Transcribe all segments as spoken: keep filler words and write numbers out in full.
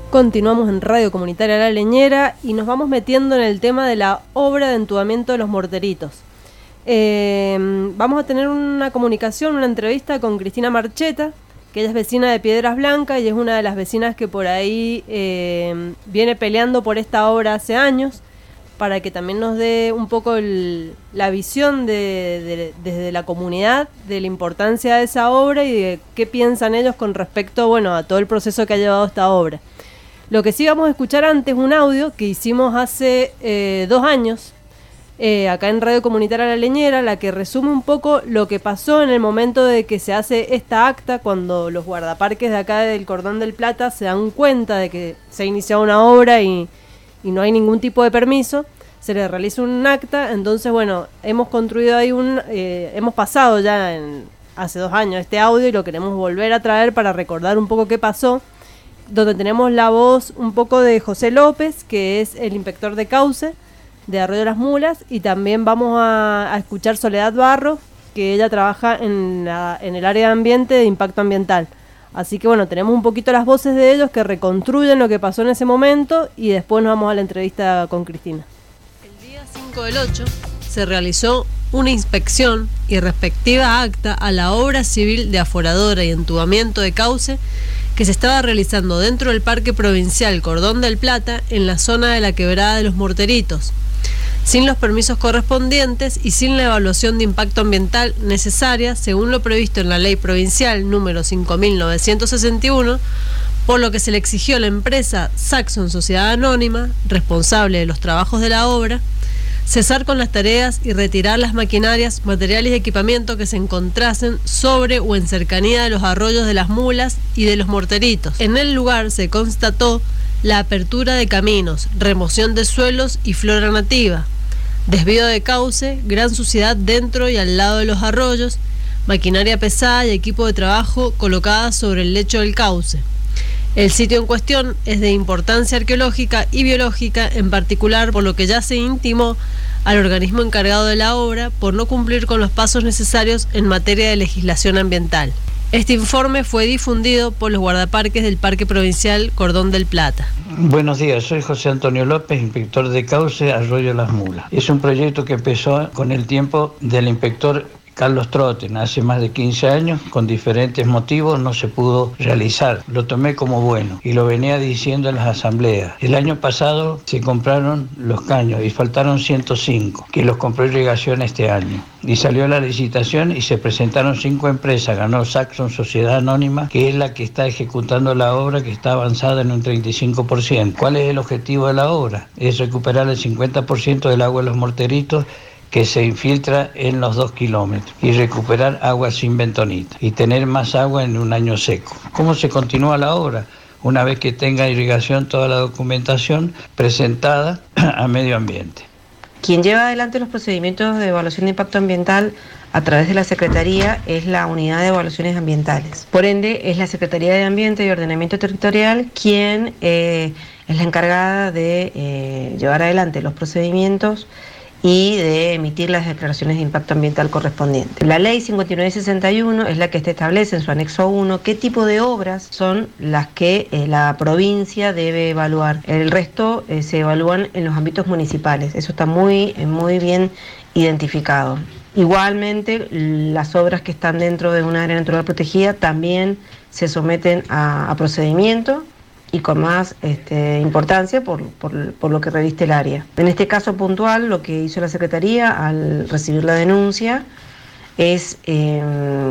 Continuamos en Radio Comunitaria La Leñera y nos vamos metiendo en el tema de la obra de entubamiento de los morteritos. Eh, vamos a tener una comunicación, una entrevista con Cristina Marcheta, que ella es vecina de Piedras Blancas y es una de las vecinas que por ahí eh, viene peleando por esta obra hace años, para que también nos dé un poco el, la visión de, de, desde la comunidad de la importancia de esa obra y de qué piensan ellos con respecto, bueno, a todo el proceso que ha llevado esta obra. Lo que sí vamos a escuchar antes, un audio que hicimos hace eh, dos años, eh, acá en Radio Comunitaria La Leñera, la que resume un poco lo que pasó en el momento de que se hace esta acta, cuando los guardaparques de acá del Cordón del Plata se dan cuenta de que se ha iniciado una obra y, y no hay ningún tipo de permiso, se le realiza un acta. Entonces, bueno, hemos construido ahí un... Eh, hemos pasado ya en, hace dos años este audio y lo queremos volver a traer para recordar un poco qué pasó, donde tenemos la voz un poco de José López, que es el inspector de cauce de Arroyo Las Mulas, y también vamos a, a escuchar Soledad Barro, que ella trabaja en, la, en el área de ambiente de impacto ambiental. Así que bueno, tenemos un poquito las voces de ellos que reconstruyen lo que pasó en ese momento y después nos vamos a la entrevista con Cristina. El día cinco del ocho se realizó una inspección y respectiva acta a la obra civil de aforadora y entubamiento de cauce que se estaba realizando dentro del Parque Provincial Cordón del Plata, en la zona de la Quebrada de los Morteritos, sin los permisos correspondientes y sin la evaluación de impacto ambiental necesaria según lo previsto en la Ley Provincial número cinco mil novecientos sesenta y uno, por lo que se le exigió a la empresa Saxon Sociedad Anónima, responsable de los trabajos de la obra, cesar con las tareas y retirar las maquinarias, materiales y equipamiento que se encontrasen sobre o en cercanía de los arroyos de Las Mulas y de los Morteritos. En el lugar se constató la apertura de caminos, remoción de suelos y flora nativa, desvío de cauce, gran suciedad dentro y al lado de los arroyos, maquinaria pesada y equipo de trabajo colocadas sobre el lecho del cauce. El sitio en cuestión es de importancia arqueológica y biológica, en particular por lo que ya se intimó al organismo encargado de la obra por no cumplir con los pasos necesarios en materia de legislación ambiental. Este informe fue difundido por los guardaparques del Parque Provincial Cordón del Plata. Buenos días, soy José Antonio López, inspector de cauce, Arroyo Las Mulas. Es un proyecto que empezó con el tiempo del inspector Carlos Troten, hace más de quince años, con diferentes motivos no se pudo realizar. Lo tomé como bueno y lo venía diciendo en las asambleas. El año pasado se compraron los caños y faltaron ciento cinco, que los compró Irrigación este año. Y salió la licitación y se presentaron cinco empresas. Ganó Saxon Sociedad Anónima, que es la que está ejecutando la obra, que está avanzada en un treinta y cinco por ciento. ¿Cuál es el objetivo de la obra? Es recuperar el cincuenta por ciento del agua de los morteritos que se infiltra en los dos kilómetros y recuperar agua sin bentonita y tener más agua en un año seco. ¿Cómo se continúa la obra? Una vez que tenga Irrigación toda la documentación presentada a Medio Ambiente. Quien lleva adelante los procedimientos de evaluación de impacto ambiental a través de la Secretaría es la Unidad de Evaluaciones Ambientales. Por ende, es la Secretaría de Ambiente y Ordenamiento Territorial quien eh, es la encargada de eh, llevar adelante los procedimientos y de emitir las declaraciones de impacto ambiental correspondientes. La ley cincuenta y nueve sesenta y uno es la que establece en su anexo uno qué tipo de obras son las que eh, la provincia debe evaluar. El resto eh, se evalúan en los ámbitos municipales. Eso está muy, eh, muy bien identificado. Igualmente, las obras que están dentro de una área natural protegida también se someten a, a procedimiento y con más este, importancia por, por, por lo que reviste el área. En este caso puntual, lo que hizo la Secretaría al recibir la denuncia es eh,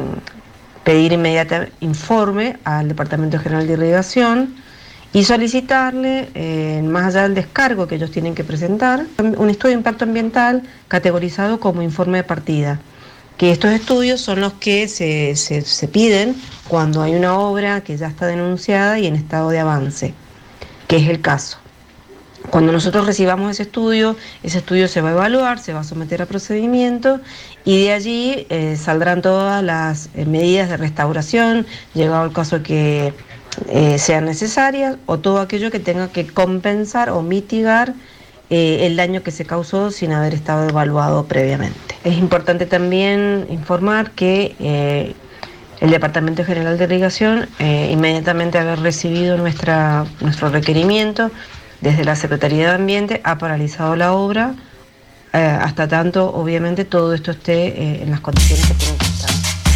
pedir inmediato informe al Departamento General de Irrigación y solicitarle, eh, más allá del descargo que ellos tienen que presentar, un estudio de impacto ambiental categorizado como informe de partida. Que estos estudios son los que se, se, se piden cuando hay una obra que ya está denunciada y en estado de avance, que es el caso. Cuando nosotros recibamos ese estudio, ese estudio se va a evaluar, se va a someter a procedimiento y de allí eh, saldrán todas las eh, medidas de restauración, llegado el caso que eh, sean necesarias, o todo aquello que tenga que compensar o mitigar Eh, el daño que se causó sin haber estado evaluado previamente. Es importante también informar que eh, El Departamento General de Irrigación, eh, inmediatamente haber recibido nuestra, nuestro requerimiento desde la Secretaría de Ambiente, ha paralizado la obra eh, hasta tanto, obviamente, todo esto esté eh, en las condiciones que tiene que estar.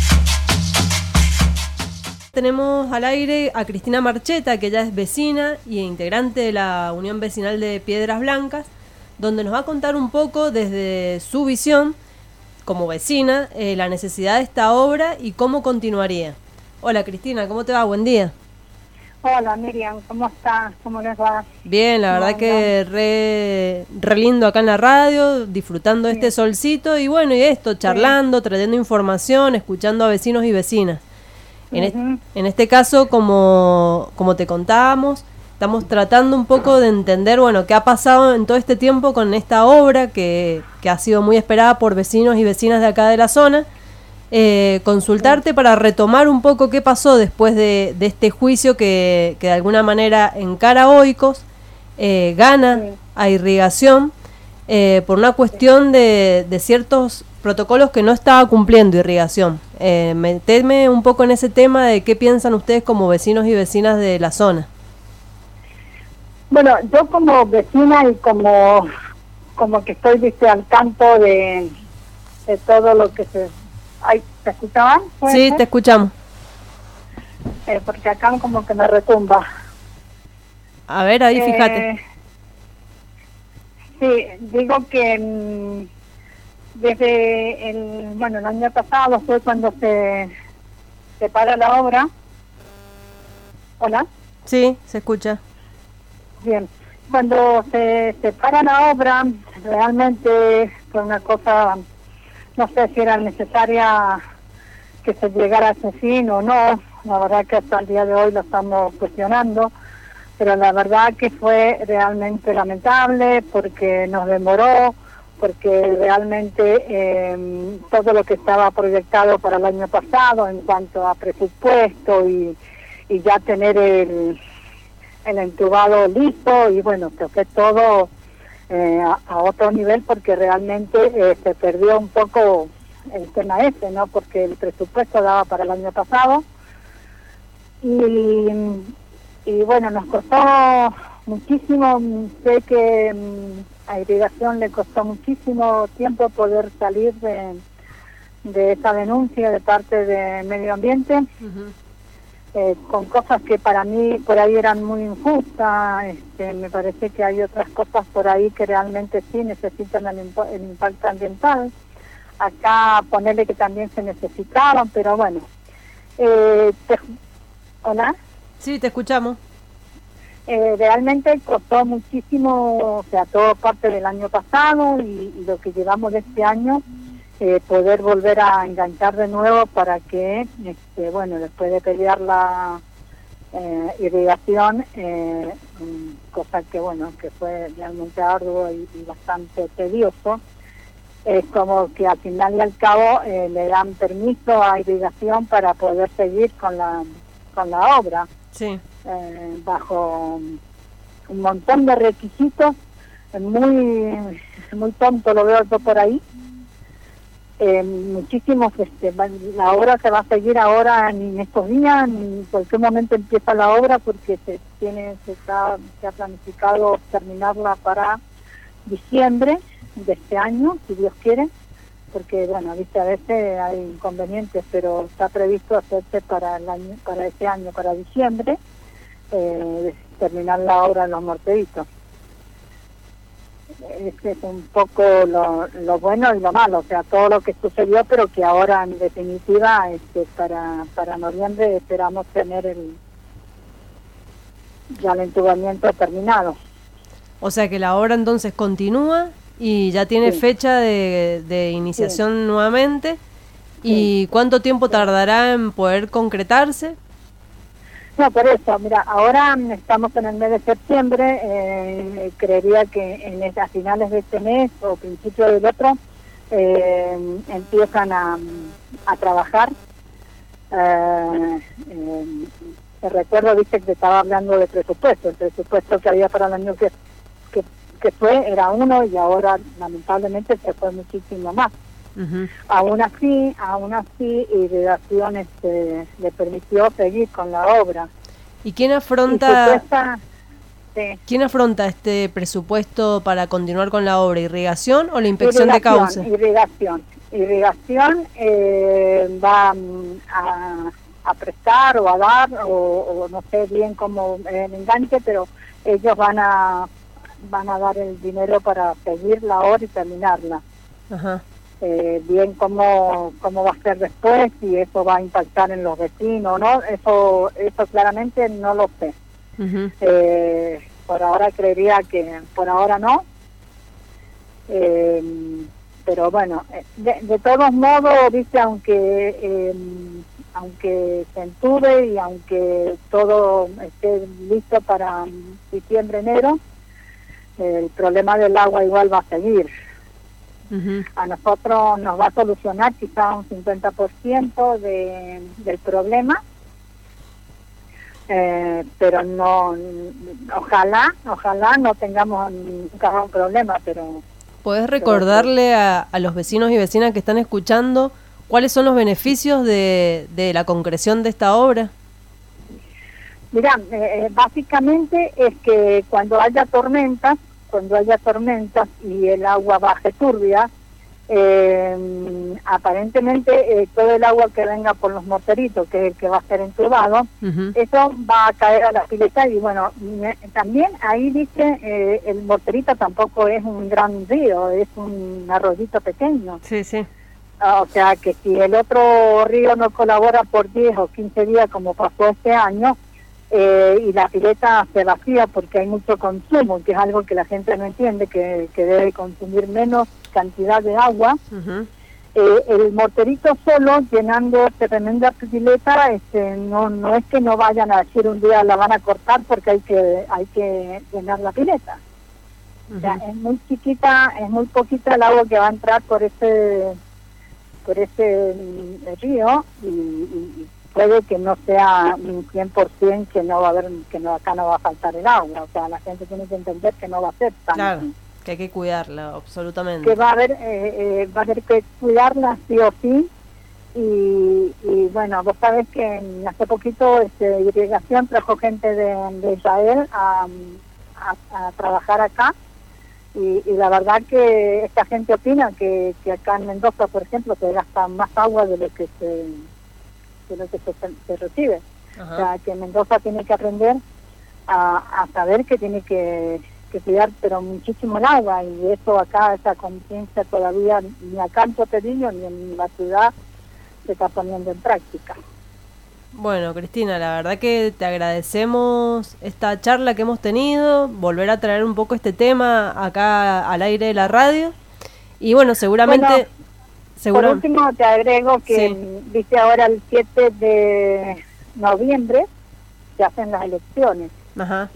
Tenemos al aire a Cristina Marcheta, que ella es vecina y integrante de la Unión Vecinal de Piedras Blancas, donde nos va a contar un poco desde su visión como vecina eh, la necesidad de esta obra y cómo continuaría. Hola Cristina, ¿cómo te va? Buen día. Hola Miriam, ¿cómo estás? ¿Cómo les va? Bien, la verdad que re, re lindo acá en la radio, disfrutando de sí. este solcito y bueno, y esto, charlando, sí. trayendo información, escuchando a vecinos y vecinas. En, uh-huh. est- en este caso, como, como te contábamos, estamos tratando un poco de entender, bueno, qué ha pasado en todo este tiempo con esta obra que, que ha sido muy esperada por vecinos y vecinas de acá de la zona. Eh, consultarte sí. para retomar un poco qué pasó después de, de este juicio que, que de alguna manera encara a Oikos, eh, gana sí. a Irrigación, eh, por una cuestión de, de ciertos protocolos que no estaba cumpliendo Irrigación. Eh, metedme un poco en ese tema de qué piensan ustedes como vecinos y vecinas de la zona. Bueno, yo como vecina y como como que estoy, viste, al tanto de, de todo lo que se... Ay, ¿te escuchaban? Sí, ser? Te escuchamos. Eh, porque acá como que me retumba. A ver, ahí eh, fíjate. Sí, digo que mmm, desde el, bueno, el año pasado fue cuando se, se para la obra. ¿Hola? Sí, se escucha. Bien, cuando se, se para la obra, realmente fue una cosa, no sé si era necesaria que se llegara a ese fin o no, la verdad que hasta el día de hoy lo estamos cuestionando, pero la verdad que fue realmente lamentable porque nos demoró, porque realmente eh, todo lo que estaba proyectado para el año pasado en cuanto a presupuesto y, y ya tener el... el entubado listo y bueno, se fue todo eh, a, a otro nivel porque realmente eh, se perdió un poco el tema ese, ¿no? Porque el presupuesto daba para el año pasado y, y bueno, nos costó muchísimo, sé que um, a Irrigación le costó muchísimo tiempo poder salir de, de esa denuncia de parte de Medio Ambiente. Uh-huh. Eh, con cosas que para mí por ahí eran muy injustas, este, me parece que hay otras cosas por ahí que realmente sí necesitan el, imp- el impacto ambiental. Acá ponerle que también se necesitaban, pero bueno. Eh, te, ¿Hola? Sí, te escuchamos. Eh, realmente costó muchísimo, o sea, todo parte del año pasado y, y lo que llevamos de este año. Eh, poder volver a enganchar de nuevo para que, este, bueno, después de pelear la eh, irrigación, eh, cosa que, bueno, que fue realmente arduo y, y bastante tedioso, es como que al final y al cabo eh, le dan permiso a Irrigación para poder seguir con la con la obra, sí. eh, bajo un montón de requisitos, muy, muy tonto lo veo yo por ahí. Eh, muchísimos, este, la obra se va a seguir ahora en estos días, en cualquier momento empieza la obra porque se tiene, se está, se ha planificado terminarla para diciembre de este año, si Dios quiere, porque bueno, viste, a veces hay inconvenientes, pero está previsto hacerse para el año, para este año, para diciembre, eh, terminar la obra en Los Morteritos. Este es un poco lo, lo bueno y lo malo, o sea, todo lo que sucedió, pero que ahora en definitiva este, para para noviembre esperamos tener el ya el entubamiento terminado. O sea que la obra entonces continúa y ya tiene sí. fecha de, de iniciación sí. nuevamente. ¿Y sí. cuánto tiempo tardará en poder concretarse? No, por eso, mira, ahora estamos en el mes de septiembre, eh, creería que en el, a finales de este mes o principios del otro eh, empiezan a, a trabajar. Eh, eh, te recuerdo, viste, que te estaba hablando de presupuesto, el presupuesto que había para el año que, que, que fue era uno y ahora lamentablemente se fue muchísimo más. Ujú. Aún así, aún así, Irrigación este, le permitió seguir con la obra. ¿Y quién Y afronta, supuesta, sí, quién afronta este presupuesto para continuar con la obra? ¿Irrigación o la inspección de irrigación, cauce? irrigación. Irrigación eh, va mm, a, a prestar o a dar, o, o no sé bien cómo el enganche, pero ellos van a van a dar el dinero para seguir la obra y terminarla. Ajá. Eh, bien cómo, cómo va a ser después, si eso va a impactar en los vecinos, ¿no? Eso, eso claramente no lo sé. Ujú. Eh, por ahora creería que, por ahora no. Eh, pero bueno, eh, de, de todos modos, viste, aunque eh, aunque se entube y aunque todo esté listo para diciembre, enero, el problema del agua igual va a seguir. Ujú. A nosotros nos va a solucionar quizá un cincuenta por ciento de, del problema, eh, pero no, ojalá, ojalá no tengamos nunca un problema, pero ¿Podés recordarle a, a los vecinos y vecinas que están escuchando cuáles son los beneficios de, de la concreción de esta obra? mira, eh, básicamente es que cuando haya tormentas, cuando haya tormentas y el agua baje turbia, eh, aparentemente eh, todo el agua que venga por los morteritos, que es el que va a ser entubado, Ujú. eso va a caer a la pileta. Y bueno, me- también ahí dice, eh, el morterito tampoco es un gran río, es un arroyito pequeño. Sí, sí. Ah, o sea que si el otro río no colabora por diez o quince días como pasó este año, eh, y la pileta se vacía porque hay mucho consumo, que es algo que la gente no entiende, que, que debe consumir menos cantidad de agua, Ujú. eh, el morterito solo llenando tremenda pileta, este, no no es que no vayan a decir un día la van a cortar porque hay que hay que llenar la pileta. O sea, Ujú. es muy chiquita, es muy poquita el agua que va a entrar por ese por ese mm, río, y, y- y puede que no sea un cien por ciento que no va a haber, que no acá no va a faltar el agua. O sea, la gente tiene que entender que no va a ser tan Claro, así. que hay que cuidarla, absolutamente. Que va a haber eh, eh, va a haber que cuidarla sí o sí. Y, y bueno, vos sabés que mm, hace poquito este, Irrigación trajo gente de, de Israel a, a, a trabajar acá, y, y la verdad que esta gente opina que, que acá en Mendoza, por ejemplo, se gasta más agua de lo que se, de lo que se, se recibe. Ajá. O sea, que Mendoza tiene que aprender a, a saber que tiene que, que cuidar pero muchísimo el agua, y eso acá, esa conciencia todavía ni acá en Potrerillo ni en la ciudad se está poniendo en práctica. Bueno, Cristina, la verdad que te agradecemos esta charla que hemos tenido, volver a traer un poco este tema acá al aire de la radio. Y bueno, seguramente... Bueno, seguro- Por último te agrego que, Sí. viste, ahora el siete de noviembre se hacen las elecciones. Ajá.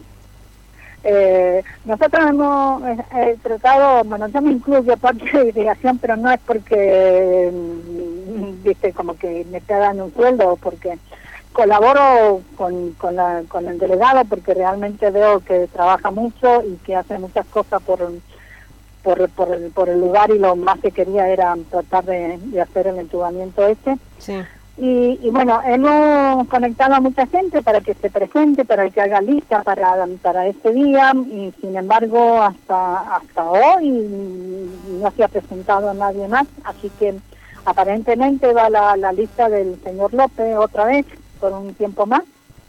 Eh, nosotros hemos eh, eh, tratado, bueno, yo me incluyo parte de Irrigación, pero no es porque, mm, viste, como que me está dando un sueldo, o porque colaboro con, con, la, con el delegado, porque realmente veo que trabaja mucho y que hace muchas cosas por, por, por, el, por el lugar, y lo más que quería era tratar de, de hacer el entubamiento este. Sí. Y, y bueno, hemos conectado a mucha gente para que se presente, para que haga lista para, para este día, y sin embargo hasta hasta hoy no se ha presentado nadie más, así que aparentemente va la, la lista del señor López otra vez por un tiempo más,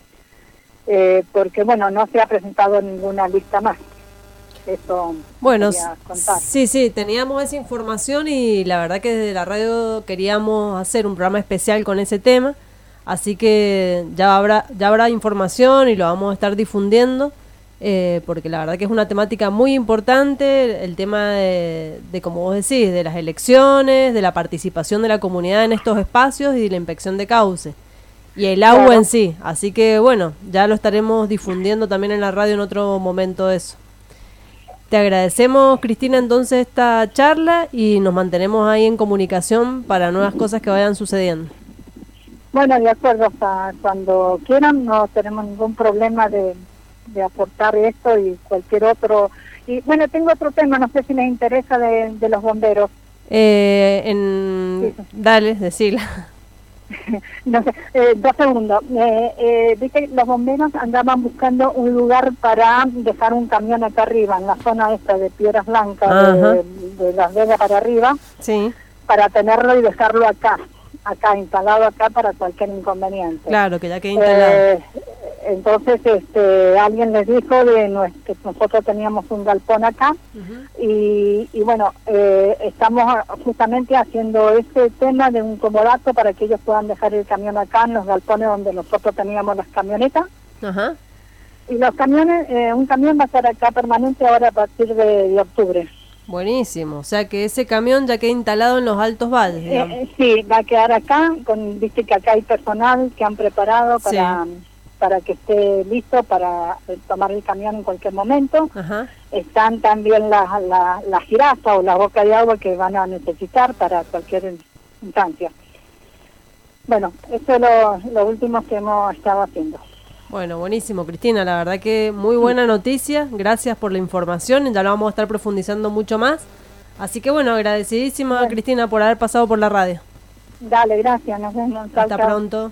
eh, porque bueno, no se ha presentado ninguna lista más. Eso Bueno, quería contar. sí, sí, teníamos esa información y la verdad que desde la radio queríamos hacer un programa especial con ese tema, así que ya habrá ya habrá información y lo vamos a estar difundiendo, eh, porque la verdad que es una temática muy importante, el tema de, de, como vos decís, de las elecciones, de la participación de la comunidad en estos espacios y de la inspección de cauce. Y el agua Claro. en sí, así que bueno, ya lo estaremos difundiendo también en la radio en otro momento eso. Te agradecemos, Cristina, entonces esta charla, y nos mantenemos ahí en comunicación para nuevas cosas que vayan sucediendo. Bueno, de acuerdo, hasta cuando quieran, no tenemos ningún problema de, de aportar esto y cualquier otro. Y bueno, tengo otro tema, no sé si les interesa, de, de los bomberos. Eh, en... sí. Dale, decila. No sé, eh, dos segundos. Eh, eh, Viste, los bomberos andaban buscando un lugar para dejar un camión acá arriba, en la zona esta de Piedras Blancas, de, de Las Vegas para arriba, sí, para tenerlo y dejarlo acá, acá, instalado acá para cualquier inconveniente. Claro, que ya queda instalado. Eh, entonces, este, alguien les dijo de nuestro, que nosotros teníamos un galpón acá, uh-huh. y, y bueno, eh, estamos justamente haciendo este tema de un comodato para que ellos puedan dejar el camión acá en los galpones donde nosotros teníamos las camionetas. Uh-huh. Y los camiones, eh, un camión va a estar acá permanente ahora a partir de, de octubre. Buenísimo, o sea que ese camión ya queda instalado en los Altos Valles, digamos. Eh, sí, va a quedar acá, con, viste que acá hay personal que han preparado para... Sí. para que esté listo para tomar el camión en cualquier momento. Ajá. Están también las la, la jirafas o la boca de agua que van a necesitar para cualquier instancia. Bueno, eso es lo, lo último que hemos estado haciendo. Bueno, buenísimo, Cristina, la verdad que muy buena noticia, gracias por la información, ya lo vamos a estar profundizando mucho más. Así que bueno, agradecidísima, bueno, Cristina, por haber pasado por la radio. Dale, gracias, nos vemos. Hasta chau. Pronto.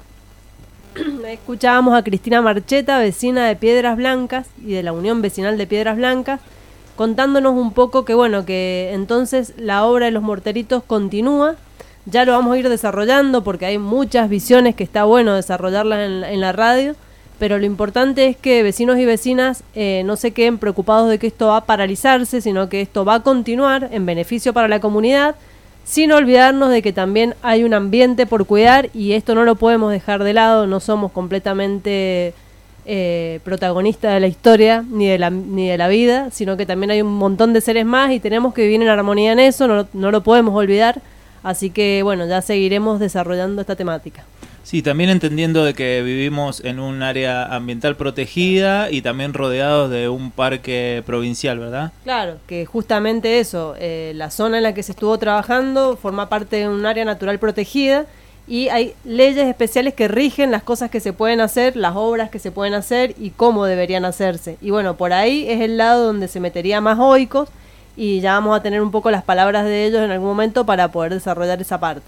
Escuchábamos a Cristina Marcheta, vecina de Piedras Blancas y de la Unión Vecinal de Piedras Blancas, contándonos un poco que bueno, que entonces la obra de los morteritos continúa. Ya lo vamos a ir desarrollando porque hay muchas visiones que está bueno desarrollarlas en, en la radio, pero lo importante es que vecinos y vecinas eh, no se queden preocupados de que esto va a paralizarse, sino que esto va a continuar en beneficio para la comunidad, sin olvidarnos de que también hay un ambiente por cuidar y esto no lo podemos dejar de lado. No somos completamente eh, protagonistas de la historia ni de la, ni de la vida, sino que también hay un montón de seres más y tenemos que vivir en armonía en eso, no, no lo podemos olvidar. Así que bueno, ya seguiremos desarrollando esta temática. Sí, también entendiendo de que vivimos en un área ambiental protegida y también rodeados de un parque provincial, ¿verdad? Claro, que justamente eso, eh, la zona en la que se estuvo trabajando forma parte de un área natural protegida y hay leyes especiales que rigen las cosas que se pueden hacer, las obras que se pueden hacer y cómo deberían hacerse. Y bueno, por ahí es el lado donde se metería más Oikos y ya vamos a tener un poco las palabras de ellos en algún momento para poder desarrollar esa parte.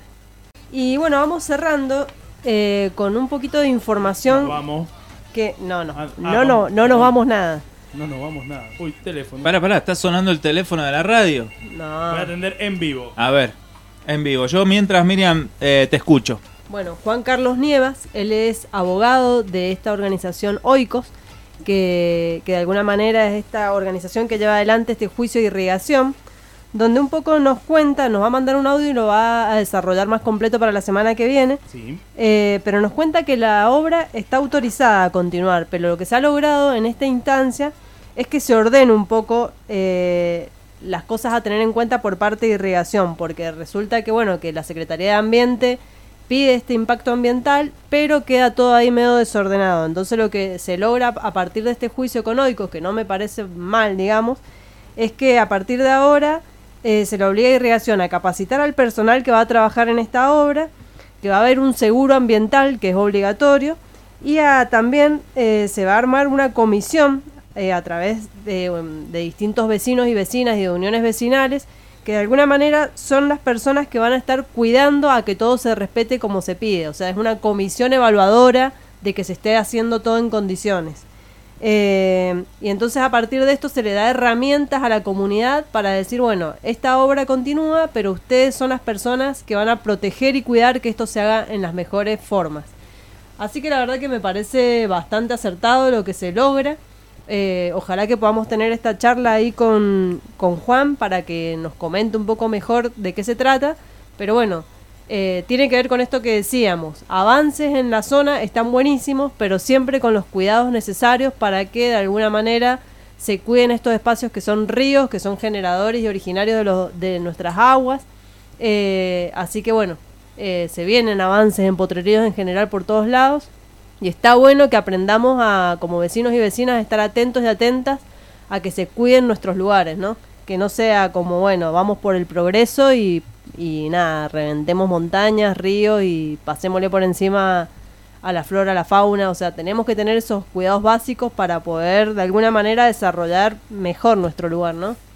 Y bueno, vamos cerrando... Eh, con un poquito de información. Nos vamos. Que no, no, ah, no, ah, no, no, no nos vamos nada. No nos vamos nada. Uy, teléfono. Pará, pará, está sonando el teléfono de la radio. No. Voy a atender en vivo. A ver, en vivo. Yo mientras, Miriam, eh, te escucho. Bueno, Juan Carlos Nievas, él es abogado de esta organización Oikos, que, que de alguna manera es esta organización que lleva adelante este juicio de irrigación, donde un poco nos cuenta, nos va a mandar un audio y lo va a desarrollar más completo para la semana que viene, sí. eh, pero nos cuenta que la obra está autorizada a continuar, pero lo que se ha logrado en esta instancia es que se ordene un poco eh, las cosas a tener en cuenta por parte de irrigación, porque resulta que bueno, que la Secretaría de Ambiente pide este impacto ambiental, pero queda todo ahí medio desordenado. Entonces lo que se logra a partir de este juicio con Oikos, que no me parece mal, digamos, es que a partir de ahora Eh, se le obliga a irrigación a capacitar al personal que va a trabajar en esta obra, que va a haber un seguro ambiental que es obligatorio y a, también eh, se va a armar una comisión eh, a través de, de distintos vecinos y vecinas y de uniones vecinales que de alguna manera son las personas que van a estar cuidando a que todo se respete como se pide. O sea, es una comisión evaluadora de que se esté haciendo todo en condiciones. Eh, y entonces a partir de esto se le da herramientas a la comunidad para decir, bueno, esta obra continúa, pero ustedes son las personas que van a proteger y cuidar que esto se haga en las mejores formas. Así que la verdad que me parece bastante acertado lo que se logra. Eh, ojalá que podamos tener esta charla ahí con, con Juan para que nos comente un poco mejor de qué se trata, pero bueno, Eh, tiene que ver con esto que decíamos, avances en la zona están buenísimos, pero siempre con los cuidados necesarios para que de alguna manera se cuiden estos espacios que son ríos, que son generadores y originarios de, los, de nuestras aguas, eh, así que bueno, eh, se vienen avances en potreríos en general por todos lados y está bueno que aprendamos a, como vecinos y vecinas, a estar atentos y atentas a que se cuiden nuestros lugares, ¿no? Que no sea como, bueno, vamos por el progreso y y nada, reventemos montañas, ríos y pasémosle por encima a la flora, a la fauna. O sea, tenemos que tener esos cuidados básicos para poder de alguna manera desarrollar mejor nuestro lugar, ¿no?